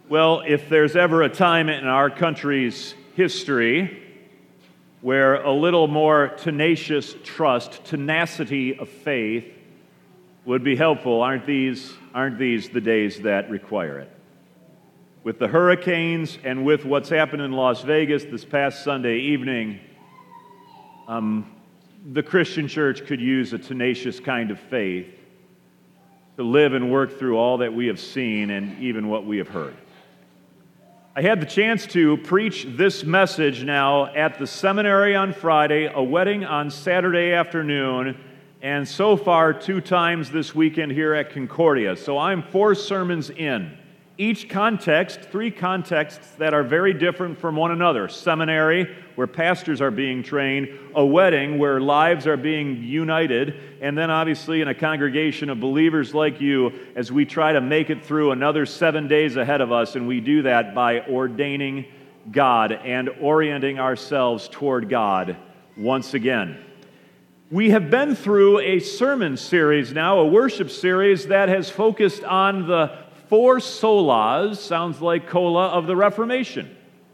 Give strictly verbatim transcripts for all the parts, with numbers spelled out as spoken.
Well, if there's ever a time in our country's history where a little more tenacious trust, tenacity of faith would be helpful, aren't these, aren't these the days that require it? With the hurricanes and with what's happened in Las Vegas this past Sunday evening, um, the Christian church could use a tenacious kind of faith to live and work through all that we have seen and even what we have heard. I had the chance to preach this message now at the seminary on Friday, a wedding on Saturday afternoon, and so far two times this weekend here at Concordia. So I'm four sermons in. Each context, three contexts that are very different from one another. Seminary, where pastors are being trained, a wedding where lives are being united, and then obviously in a congregation of believers like you as we try to make it through another seven days ahead of us, and we do that by ordaining God and orienting ourselves toward God once again. We have been through a sermon series now, a worship series that has focused on the four solas, sounds like cola, of the Reformation.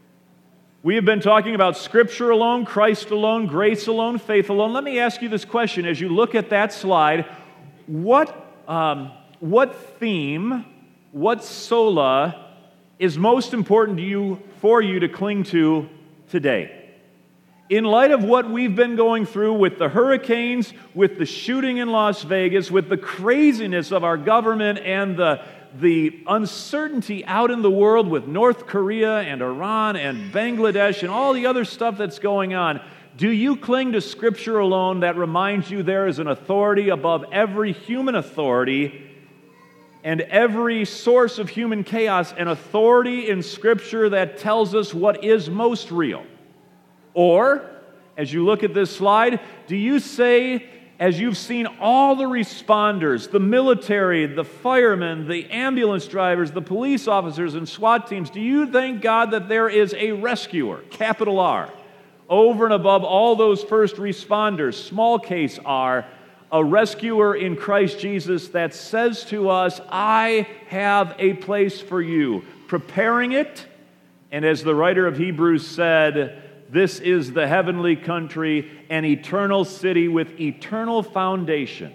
We have been talking about Scripture alone, Christ alone, grace alone, faith alone. Let me ask you this question as you look at that slide. What, um, what theme, what sola is most important to you, for you to cling to today? In light of what we've been going through with the hurricanes, with the shooting in Las Vegas, with the craziness of our government and the the uncertainty out in the world with North Korea and Iran and Bangladesh and all the other stuff that's going on, do you cling to Scripture alone that reminds you there is an authority above every human authority and every source of human chaos, an authority in Scripture that tells us what is most real? Or, as you look at this slide, do you say, as you've seen all the responders, the military, the firemen, the ambulance drivers, the police officers and SWAT teams, do you thank God that there is a rescuer, capital R, over and above all those first responders, small case R, a rescuer in Christ Jesus that says to us, I have a place for you, preparing it, and as the writer of Hebrews said, this is the heavenly country, an eternal city with eternal foundations.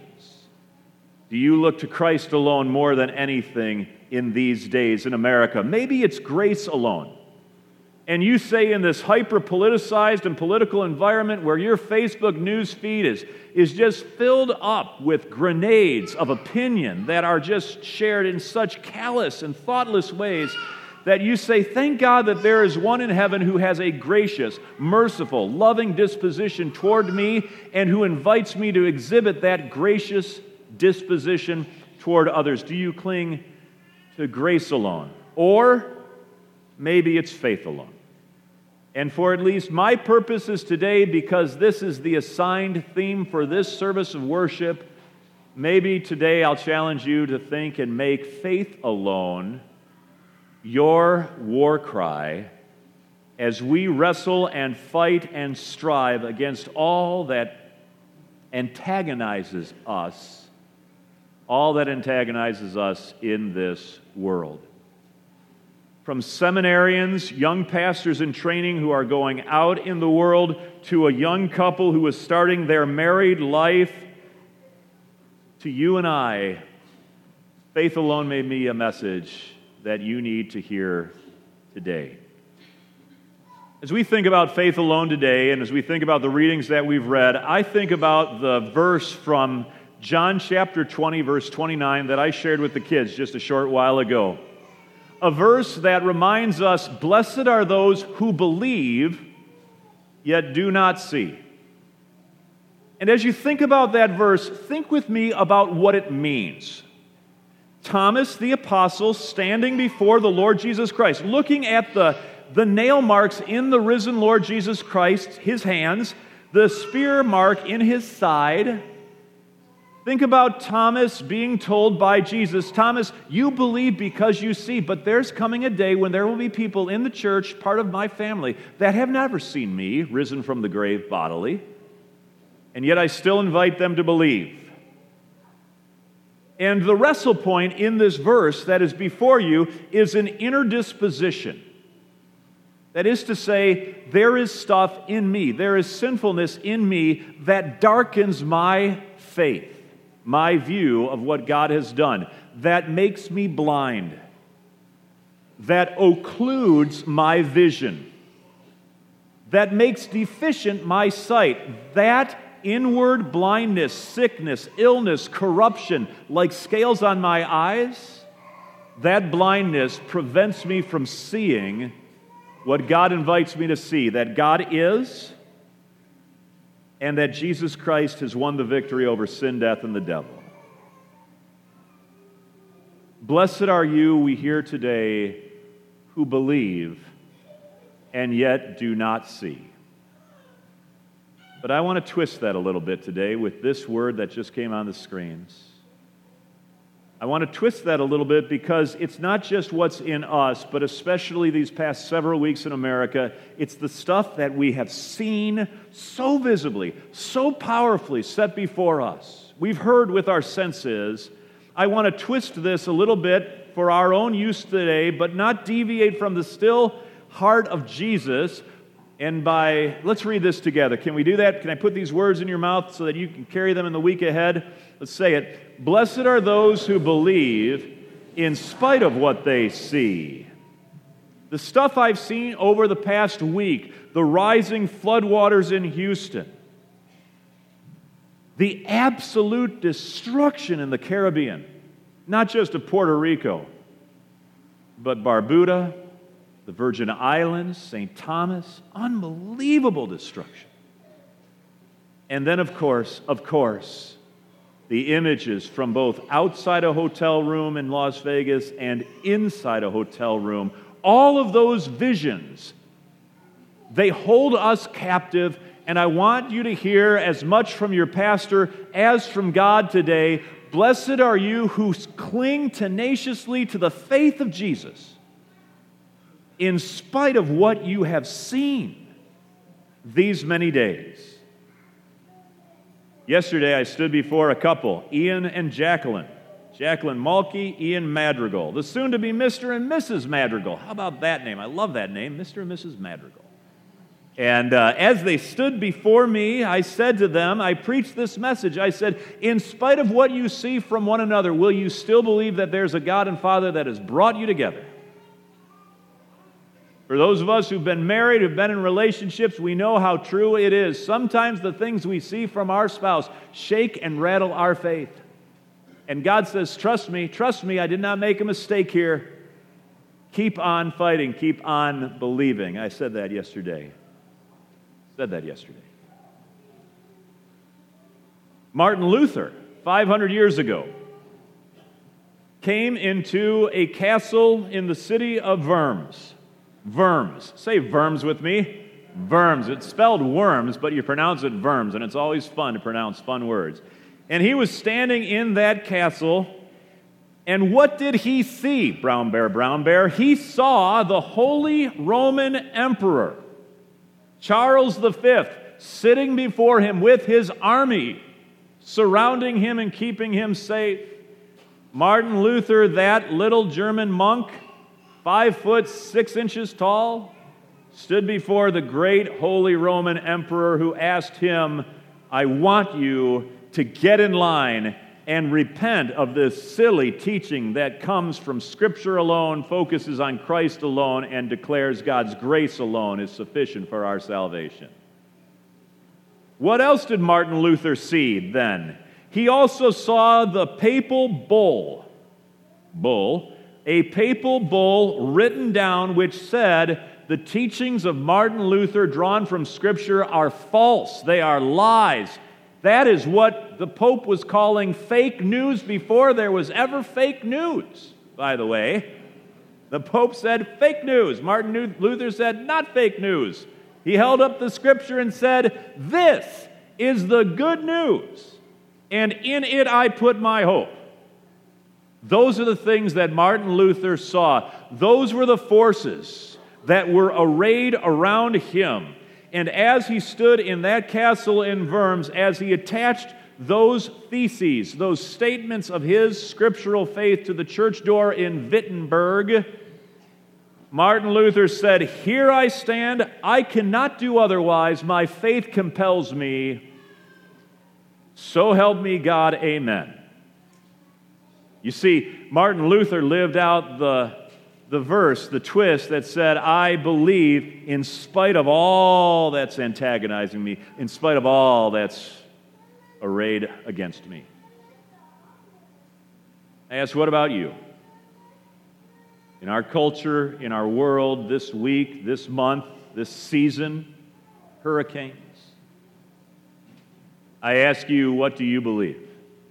Do you look to Christ alone more than anything in these days in America? Maybe it's grace alone. And you say in this hyper-politicized and political environment where your Facebook news feed is, is just filled up with grenades of opinion that are just shared in such callous and thoughtless ways, that you say, thank God that there is one in heaven who has a gracious, merciful, loving disposition toward me and who invites me to exhibit that gracious disposition toward others. Do you cling to grace alone? Or maybe it's faith alone. And for at least my purposes today, because this is the assigned theme for this service of worship, maybe today I'll challenge you to think and make faith alone your war cry as we wrestle and fight and strive against all that antagonizes us, all that antagonizes us in this world. From seminarians, young pastors in training who are going out in the world, to a young couple who is starting their married life, to you and I, faith alone may be a message that you need to hear today. As we think about faith alone today, and as we think about the readings that we've read, I think about the verse from John chapter twenty, verse twenty-nine, that I shared with the kids just a short while ago. A verse that reminds us, blessed are those who believe, yet do not see. And as you think about that verse, think with me about what it means. Thomas the apostle standing before the Lord Jesus Christ, looking at the, the nail marks in the risen Lord Jesus Christ, his hands, the spear mark in his side. Think about Thomas being told by Jesus, Thomas, you believe because you see, but there's coming a day when there will be people in the church, part of my family, that have never seen me risen from the grave bodily, and yet I still invite them to believe. And the wrestle point in this verse that is before you is an inner disposition. That is to say, there is stuff in me, there is sinfulness in me that darkens my faith, my view of what God has done, that makes me blind, that occludes my vision, that makes deficient my sight. That inward blindness, sickness, illness, corruption, like scales on my eyes, that blindness prevents me from seeing what God invites me to see, that God is, and that Jesus Christ has won the victory over sin, death, and the devil. Blessed are you, we hear today, who believe and yet do not see. But I want to twist that a little bit today with this word that just came on the screens. I want to twist that a little bit because it's not just what's in us, but especially these past several weeks in America, it's the stuff that we have seen so visibly, so powerfully set before us. We've heard with our senses. I want to twist this a little bit for our own use today, but not deviate from the still heart of Jesus. And by, let's read this together. Can we do that? Can I put these words in your mouth so that you can carry them in the week ahead? Let's say it. Blessed are those who believe in spite of what they see. The stuff I've seen over the past week, the rising floodwaters in Houston, the absolute destruction in the Caribbean, not just of Puerto Rico, but Barbuda, the Virgin Islands, Saint Thomas, unbelievable destruction. And then, of course, of course, the images from both outside a hotel room in Las Vegas and inside a hotel room, all of those visions, they hold us captive, and I want you to hear as much from your pastor as from God today. Blessed are you who cling tenaciously to the faith of Jesus, in spite of what you have seen these many days. Yesterday, I stood before a couple, Ian and Jacqueline. Jacqueline Mulkey, Ian Madrigal, the soon-to-be Mister and Missus Madrigal. How about that name? I love that name, Mister and Missus Madrigal. And uh, as they stood before me, I said to them, I preached this message. I said, in spite of what you see from one another, will you still believe that there's a God and Father that has brought you together? For those of us who've been married, who've been in relationships, we know how true it is. Sometimes the things we see from our spouse shake and rattle our faith. And God says, trust me, trust me, I did not make a mistake here. Keep on fighting, keep on believing. I said that yesterday. Said that yesterday. Martin Luther, five hundred years ago, came into a castle in the city of Worms. Worms. Say Worms with me. Worms. It's spelled worms, but you pronounce it Worms, and it's always fun to pronounce fun words. And he was standing in that castle, and what did he see, Brown Bear, Brown Bear? He saw the Holy Roman Emperor, Charles the Fifth, sitting before him with his army, surrounding him and keeping him safe. Martin Luther, that little German monk, five foot six inches tall, stood before the great Holy Roman Emperor who asked him, I want you to get in line and repent of this silly teaching that comes from Scripture alone, focuses on Christ alone, and declares God's grace alone is sufficient for our salvation. What else did Martin Luther see then? He also saw the papal bull, bull, a papal bull written down which said, the teachings of Martin Luther drawn from Scripture are false. They are lies. That is what the Pope was calling fake news before there was ever fake news, by the way. The Pope said fake news. Martin Luther said not fake news. He held up the Scripture and said, this is the good news, and in it I put my hope. Those are the things that Martin Luther saw. Those were the forces that were arrayed around him. And as he stood in that castle in Worms, as he attached those theses, those statements of his scriptural faith to the church door in Wittenberg, Martin Luther said, "Here I stand, I cannot do otherwise, my faith compels me. So help me God, amen." You see, Martin Luther lived out the, the verse, the twist that said, "I believe in spite of all that's antagonizing me, in spite of all that's arrayed against me." I ask, what about you? In our culture, in our world, this week, this month, this season, hurricanes. I ask you, what do you believe?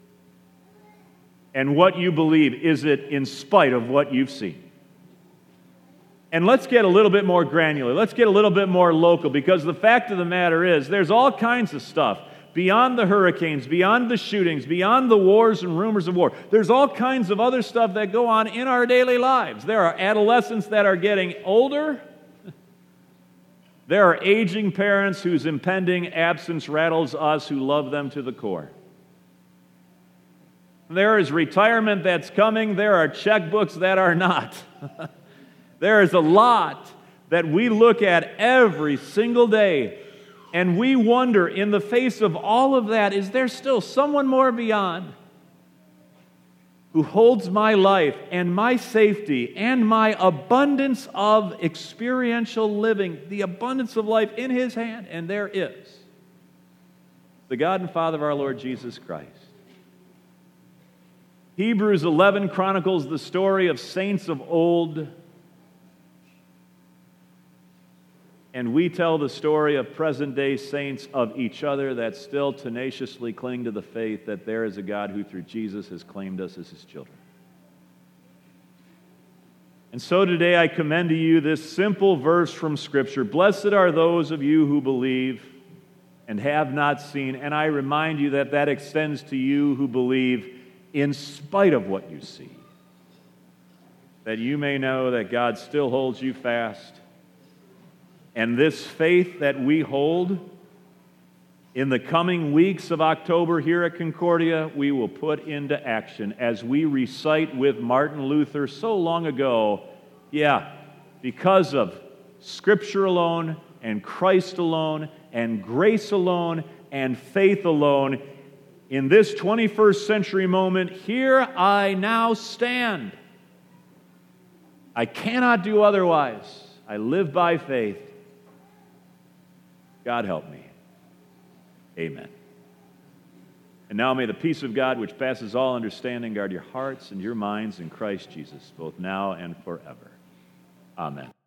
And what you believe, is it in spite of what you've seen? And let's get a little bit more granular. Let's get a little bit more local, because the fact of the matter is, there's all kinds of stuff beyond the hurricanes, beyond the shootings, beyond the wars and rumors of war. There's all kinds of other stuff that go on in our daily lives. There are adolescents that are getting older. There are aging parents whose impending absence rattles us who love them to the core. There is retirement that's coming. There are checkbooks that are not. There is a lot that we look at every single day, and we wonder, in the face of all of that, is there still someone more beyond who holds my life and my safety and my abundance of experiential living, the abundance of life in his hand? And there is the God and Father of our Lord Jesus Christ. Hebrews eleven chronicles the story of saints of old, and we tell the story of present-day saints of each other that still tenaciously cling to the faith that there is a God who through Jesus has claimed us as his children. And so today I commend to you this simple verse from Scripture: "Blessed are those of you who believe and have not seen." And I remind you that that extends to you who believe in spite of what you see, that you may know that God still holds you fast. And this faith that we hold, in the coming weeks of October here at Concordia, we will put into action as we recite with Martin Luther so long ago, yeah, because of Scripture alone and Christ alone and grace alone and faith alone, in this twenty-first century moment, here I now stand. I cannot do otherwise. I live by faith. God help me. Amen. And now may the peace of God, which passes all understanding, guard your hearts and your minds in Christ Jesus, both now and forever. Amen.